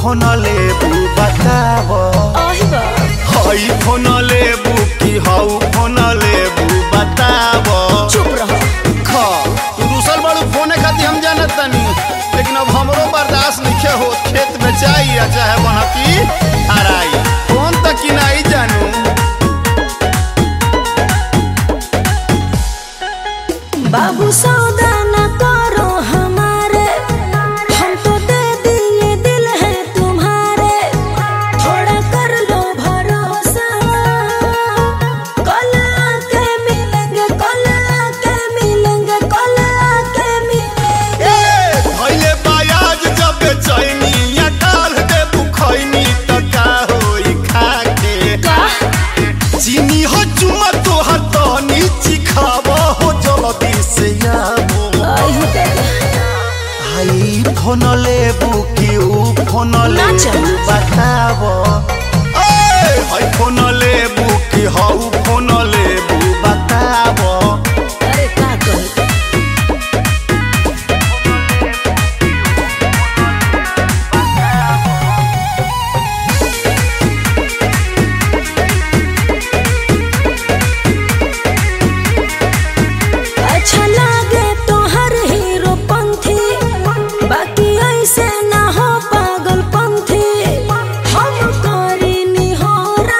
Phone लेबू बताव हई फोन लेबू कि हऊ फोन लेबू बताव। चुप रहो। दूसर बड़ू फोन खाती हम जानत तनी, लेकिन अब हमरो बर्दाश्त नहीं हो। खेत में चाहिए चाहे बनकी हराई फोन तक की नहीं जानू। बाबू सौदा न करो हमारे, हम तो दे दिए दिल है तुम्हारे। थोड़ा कर लो भरोसा, कल आके मिलेंगे, कल आके मिलेंगे, कल आके मिलेंगे। भइले बायाज जब चैनी या डाल दे बुखैनी त का होई खाके का चीनी हो चुमा तोहर तनी चिखावा हो जल्दी से आवो। हाई फोन लेबू कि ऊ फोन लेबू बताव। हाई फोन लेबू कि हऊ फोन लेबू बताव। अरे का कर अच्छा लागे तो हर हीरो पंथी, बाकी ऐसे ना हो पागल पंथी। हम करी निहोरा,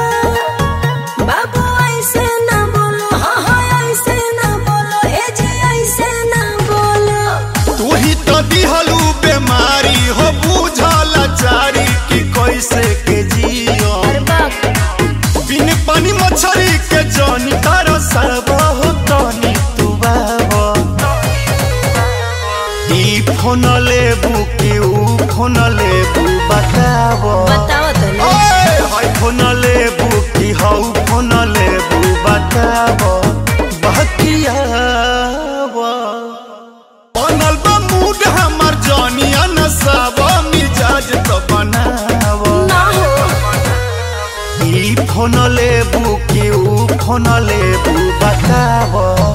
बाबू ऐसे ना बोलो, हाँ हाँ ऐसे ना बोलो, ए जी ऐसे ना बोलो। तू ही तो दिहलू बीमारी हो बुझला चारी कि कैसे के जियो। अरे बाप बिन पानी मछरी के जानी तारा सब हो तनी तू बाबा। ई फोन लेबू कि ऊ फोन लेबू बताव। बताओ तो नहीं। हाई फोन लेबू कि हऊ फोन लेबू बताव। बहकियावा बनल बा मूड हमर जानिया नसाव मिजाज तो बनाव। ना हो ई फोन लेबू कि ऊ फोन लेबू बताव।